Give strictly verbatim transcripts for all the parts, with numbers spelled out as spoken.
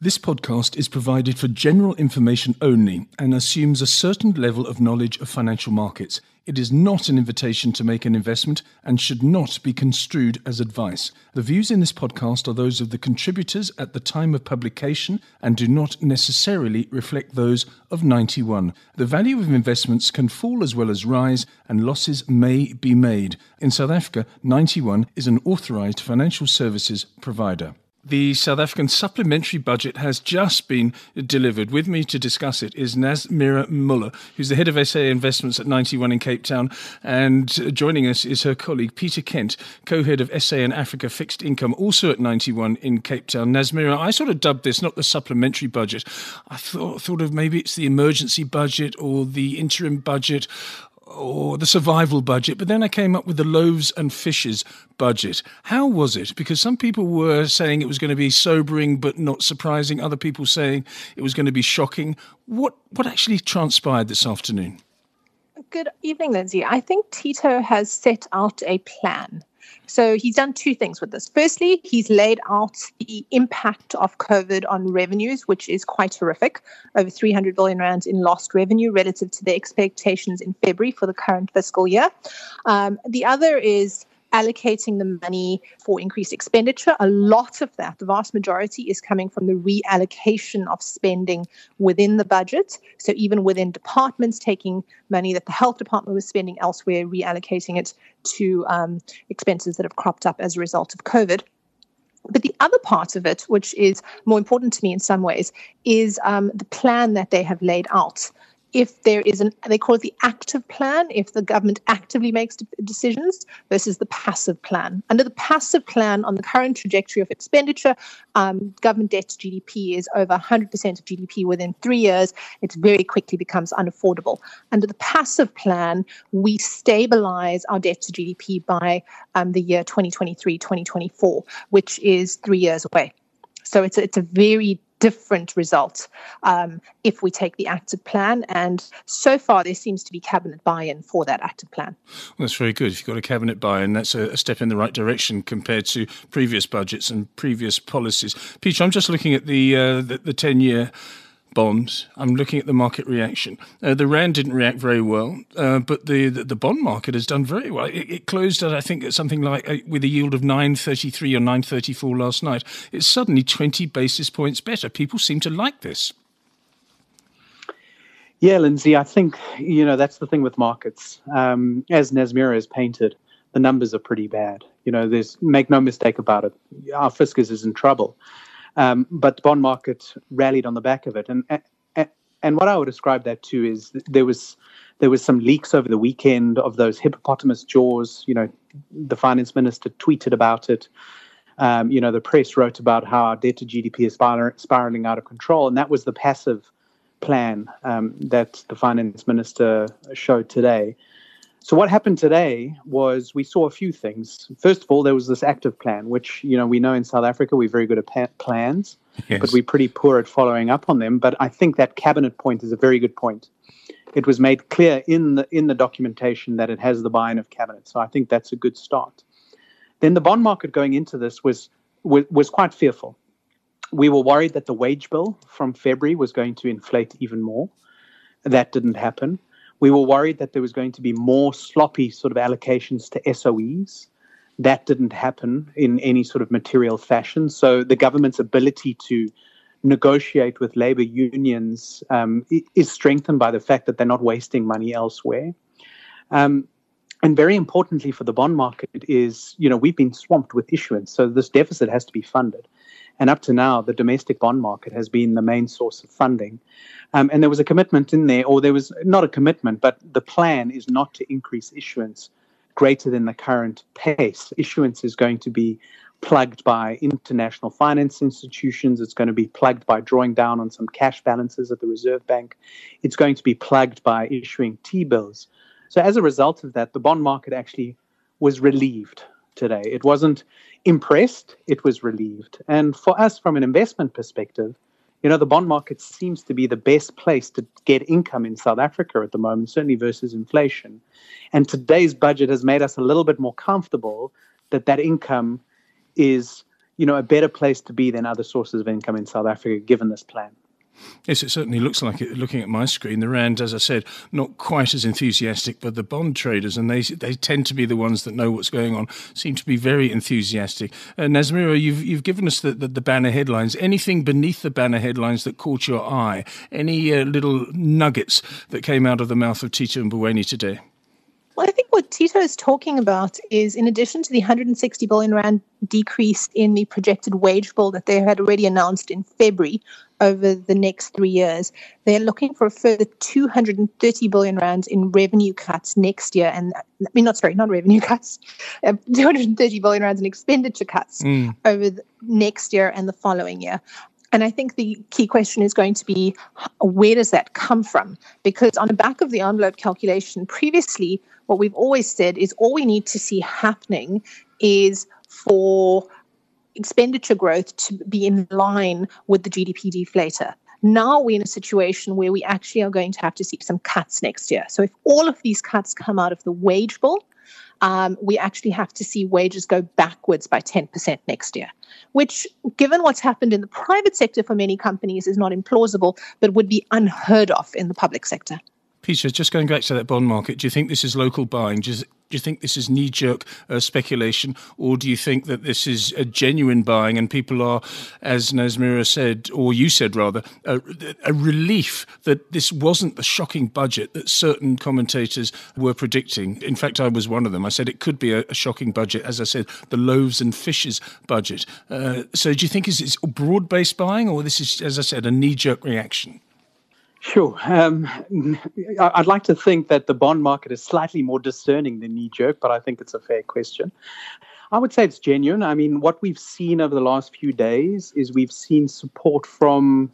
This podcast is provided for general information only and assumes a certain level of knowledge of financial markets. It is not an invitation to make an investment and should not be construed as advice. The views in this podcast are those of the contributors at the time of publication and do not necessarily reflect those of Ninety One. The value of investments can fall as well as rise, and losses may be made. In South Africa, Ninety One is an authorised financial services provider. The South African supplementary budget has just been delivered. With me to discuss it is Nazmeera Muller, who's the head of S A Investments at Ninety One in Cape Town. And joining us is her colleague, Peter Kent, co-head of S A and Africa Fixed Income, also at Ninety One in Cape Town. Nazmeera, I sort of dubbed this not the supplementary budget. I thought, thought of maybe it's the emergency budget or the interim budget or the survival budget, but then I came up with the loaves and fishes budget. How was it? Because some people were saying it was going to be sobering but not surprising, other people saying it was going to be shocking. What what actually transpired this afternoon? Good evening, Lindsay. I think Tito has set out a plan. So he's done two things with this. Firstly, he's laid out the impact of COVID on revenues, which is quite horrific. Over three hundred billion rands in lost revenue relative to the expectations in February for the current fiscal year. Um, the other is allocating the money for increased expenditure. A lot of that, the vast majority, is coming from the reallocation of spending within the budget. So even within departments, taking money that the health department was spending elsewhere, reallocating it to um, expenses that have cropped up as a result of COVID. But the other part of it, which is more important to me in some ways, is um, the plan that they have laid out. If there is an, they call it the active plan, if the government actively makes decisions versus the passive plan. Under the passive plan, on the current trajectory of expenditure, um, government debt to G D P is over one hundred percent of G D P within three years. It very quickly becomes unaffordable. Under the passive plan, we stabilize our debt to G D P by um, the year twenty twenty-three, twenty twenty-four, which is three years away. So it's a, it's a very different result um, if we take the active plan. And so far, there seems to be cabinet buy-in for that active plan. Well, that's very good. If you've got a cabinet buy-in, that's a, a step in the right direction compared to previous budgets and previous policies. Peter, I'm just looking at the uh, the, the ten-year bonds. I'm looking at the market reaction. Uh, the rand didn't react very well, uh, but the, the the bond market has done very well. It, it closed at, I think, at something like a, with a yield of nine thirty-three or nine thirty-four last night. It's suddenly twenty basis points better. People seem to like this. Yeah, Lindsay, I think, you know, that's the thing with markets. Um, as Nazmeera has painted, the numbers are pretty bad. You know, there's make no mistake about it. Our fiscus is in trouble. Um, but the bond market rallied on the back of it. And, and and what I would describe that to is there was there was some leaks over the weekend of those hippopotamus jaws. You know, the finance minister tweeted about it. Um, you know, the press wrote about how our debt to G D P is spir- spiraling out of control. And that was the passive plan um, that the finance minister showed today. So what happened today was we saw a few things. First of all, there was this active plan, which, you know, we know in South Africa we're very good at pa- plans, yes, but we're pretty poor at following up on them. But I think that cabinet point is a very good point. It was made clear in the in the documentation that it has the buy-in of cabinet. So I think that's a good start. Then the bond market going into this was was, was quite fearful. We were worried that the wage bill from February was going to inflate even more. That didn't happen. We were worried that there was going to be more sloppy sort of allocations to S O Es. That didn't happen in any sort of material fashion. So the government's ability to negotiate with labor unions um, is strengthened by the fact that they're not wasting money elsewhere. Um, and very importantly for the bond market is, you know, we've been swamped with issuance. So this deficit has to be funded. And up to now, the domestic bond market has been the main source of funding. Um, and there was a commitment in there, or there was not a commitment, but the plan is not to increase issuance greater than the current pace. Issuance is going to be plugged by international finance institutions. It's going to be plugged by drawing down on some cash balances at the Reserve Bank. It's going to be plugged by issuing T-bills. So as a result of that, the bond market actually was relieved today. It wasn't impressed, it was relieved. And for us, from an investment perspective, you know, the bond market seems to be the best place to get income in South Africa at the moment, certainly versus inflation. And today's budget has made us a little bit more comfortable that that income is you know, a better place to be than other sources of income in South Africa, given this plan. Yes, it certainly looks like it. Looking at my screen, the Rand, as I said, not quite as enthusiastic, but the bond traders, and they they tend to be the ones that know what's going on, seem to be very enthusiastic. Uh, Nazmeera, you've you've given us the, the, the banner headlines. Anything beneath the banner headlines that caught your eye? Any uh, little nuggets that came out of the mouth of Tito Mboweni today? Well, I think what Tito is talking about is, in addition to the one hundred sixty billion rand decrease in the projected wage bill that they had already announced in February over the next three years, they're looking for a further two hundred thirty billion rand in revenue cuts next year. And I mean, not sorry, not revenue cuts, uh, two hundred thirty billion rand in expenditure cuts mm. over the next year and the following year. And I think the key question is going to be, where does that come from? Because on the back of the envelope calculation previously, what we've always said is all we need to see happening is for expenditure growth to be in line with the G D P deflator. Now we're in a situation where we actually are going to have to see some cuts next year. So if all of these cuts come out of the wage bill, um, we actually have to see wages go backwards by ten percent next year, which, given what's happened in the private sector for many companies, is not implausible, but would be unheard of in the public sector. Peter, just going back to that bond market, do you think this is local buying? Do you, do you think this is knee-jerk uh, speculation, or do you think that this is a genuine buying and people are, as Nazmeera said, or you said rather, a, a relief that this wasn't the shocking budget that certain commentators were predicting? In fact, I was one of them. I said it could be a, a shocking budget, as I said, the loaves and fishes budget. Uh, so do you think it's broad-based buying, or this is, as I said, a knee-jerk reaction? Sure. Um, I'd like to think that the bond market is slightly more discerning than knee-jerk, but I think it's a fair question. I would say it's genuine. I mean, what we've seen over the last few days is we've seen support from,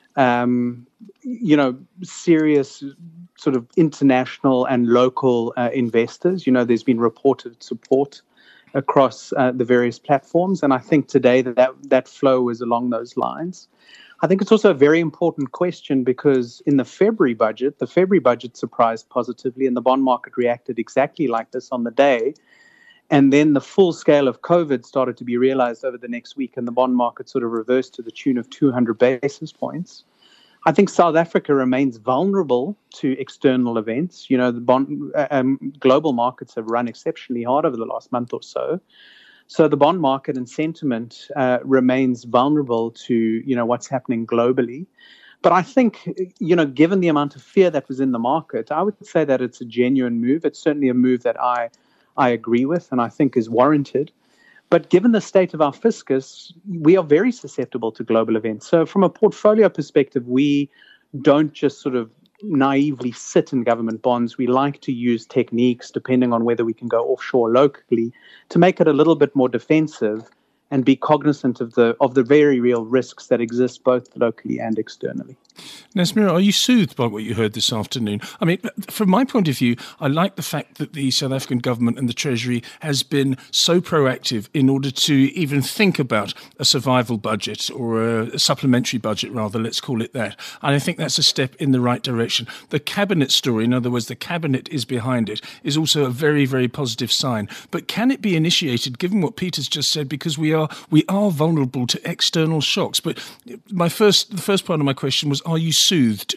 um, you know, serious sort of international and local uh, investors. You know, there's been reported support across uh, the various platforms, and I think today that, that that flow is along those lines. I think it's also a very important question because in the February budget, the February budget surprised positively and the bond market reacted exactly like this on the day. And then the full scale of COVID started to be realized over the next week and the bond market sort of reversed to the tune of two hundred basis points. I think South Africa remains vulnerable to external events. You know, the bond um, global markets have run exceptionally hard over the last month or so. So the bond market and sentiment uh, remains vulnerable to, you know, what's happening globally. But I think, you know, given the amount of fear that was in the market, I would say that it's a genuine move. It's certainly a move that I, I agree with and I think is warranted. But given the state of our fiscus, we are very susceptible to global events. So from a portfolio perspective, we don't just sort of naively sit in government bonds. We like to use techniques, depending on whether we can go offshore locally, to make it a little bit more defensive and be cognizant of the of the very real risks that exist both locally and externally. Nazmeera, are you soothed by what you heard this afternoon? I mean, from my point of view, I like the fact that the South African government and the Treasury has been so proactive in order to even think about a survival budget or a supplementary budget, rather, let's call it that. And I think that's a step in the right direction. The cabinet story, in other words, the cabinet is behind it, is also a very, very positive sign. But can it be initiated, given what Peter's just said, because we are we are vulnerable to external shocks? But my first, the first part of my question was, are you soothed?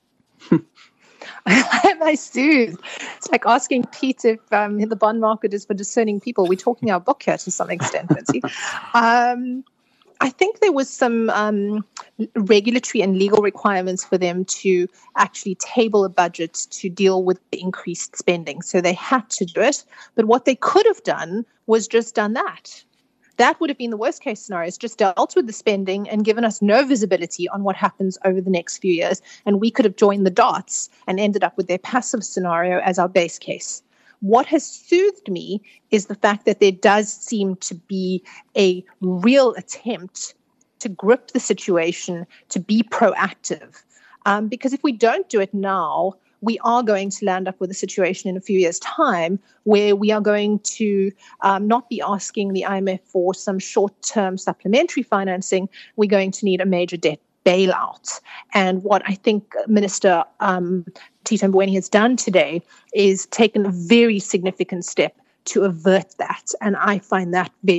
Am I soothed? It's like asking Pete if um, the bond market is for discerning people. We're talking our book here to some extent, Lindsay. um, I think there was some um, regulatory and legal requirements for them to actually table a budget to deal with the increased spending. So they had to do it. But what they could have done was just done that. That would have been the worst case scenario. It's just dealt with the spending and given us no visibility on what happens over the next few years. And we could have joined the dots and ended up with their passive scenario as our base case. What has soothed me is the fact that there does seem to be a real attempt to grip the situation, to be proactive. Um, because if we don't do it now, we are going to land up with a situation in a few years' time where we are going to um, not be asking the I M F for some short-term supplementary financing. We're going to need a major debt bailout. And what I think Minister um, Tito Mboweni has done today is taken a very significant step to avert that. And I find that very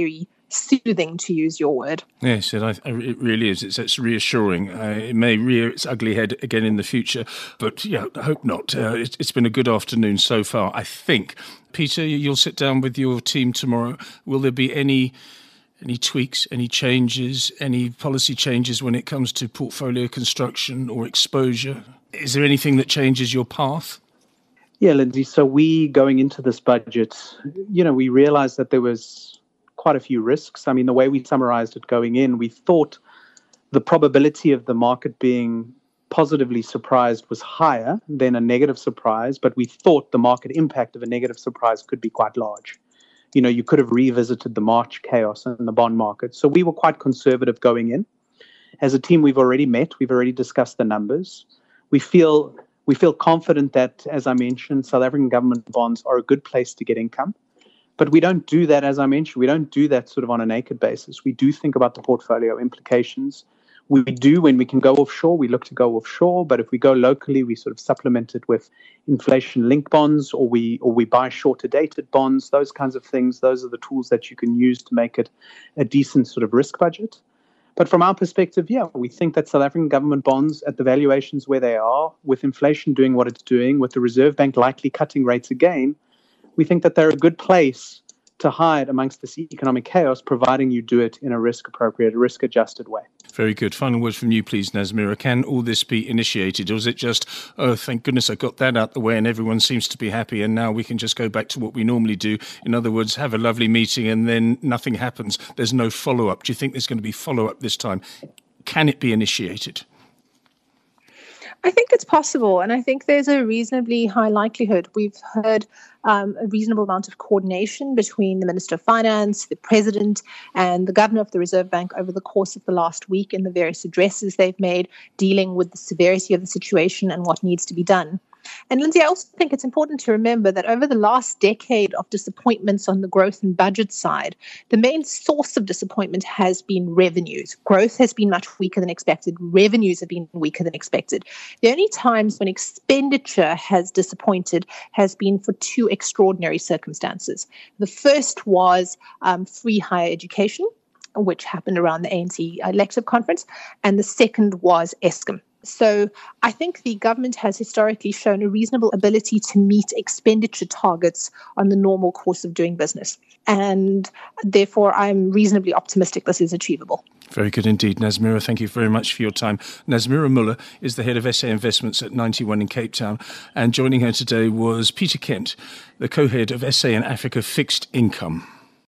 soothing, to use your word. Yes, it, it really is. It's, it's reassuring. Uh, it may rear its ugly head again in the future, but yeah, I hope not. Uh, it, it's been a good afternoon so far, I think. Peter, you'll sit down with your team tomorrow. Will there be any any tweaks, any changes, any policy changes when it comes to portfolio construction or exposure? Is there anything that changes your path? Yeah, Lindsay. So we, going into this budget, you know, we realized that there was quite a few risks. I mean, the way we summarized it going in, we thought the probability of the market being positively surprised was higher than a negative surprise, but we thought the market impact of a negative surprise could be quite large. You know, you could have revisited the March chaos in the bond market. So we were quite conservative going in. As a team, we've already met. We've already discussed the numbers. We feel we feel confident that, as I mentioned, South African government bonds are a good place to get income. But we don't do that, as I mentioned, we don't do that sort of on a naked basis. We do think about the portfolio implications. We do, when we can go offshore, we look to go offshore. But if we go locally, we sort of supplement it with inflation-linked bonds, or we or we buy shorter-dated bonds, those kinds of things. Those are the tools that you can use to make it a decent sort of risk budget. But from our perspective, yeah, we think that South African government bonds at the valuations where they are, with inflation doing what it's doing, with the Reserve Bank likely cutting rates again, we think that they're a good place to hide amongst this economic chaos, providing you do it in a risk-appropriate, risk-adjusted way. Very good. Final word from you, please, Nazmeera. Can all this be initiated, or is it just, oh, thank goodness I got that out the way and everyone seems to be happy and now we can just go back to what we normally do? In other words, have a lovely meeting and then nothing happens. There's no follow-up. Do you think there's going to be follow-up this time? Can it be initiated? I think it's possible, and I think there's a reasonably high likelihood. We've heard um, a reasonable amount of coordination between the Minister of Finance, the President, and the Governor of the Reserve Bank over the course of the last week in the various addresses they've made dealing with the severity of the situation and what needs to be done. And Lindsay, I also think it's important to remember that over the last decade of disappointments on the growth and budget side, the main source of disappointment has been revenues. Growth has been much weaker than expected. Revenues have been weaker than expected. The only times when expenditure has disappointed has been for two extraordinary circumstances. The first was um, free higher education, which happened around the A N C elective conference, and the second was Eskom. So I think the government has historically shown a reasonable ability to meet expenditure targets on the normal course of doing business. And therefore, I'm reasonably optimistic this is achievable. Very good indeed, Nazmeera. Thank you very much for your time. Nazmeera Muller is the head of S A Investments at Ninety One in Cape Town. And joining her today was Peter Kent, the co-head of S A in Africa Fixed Income.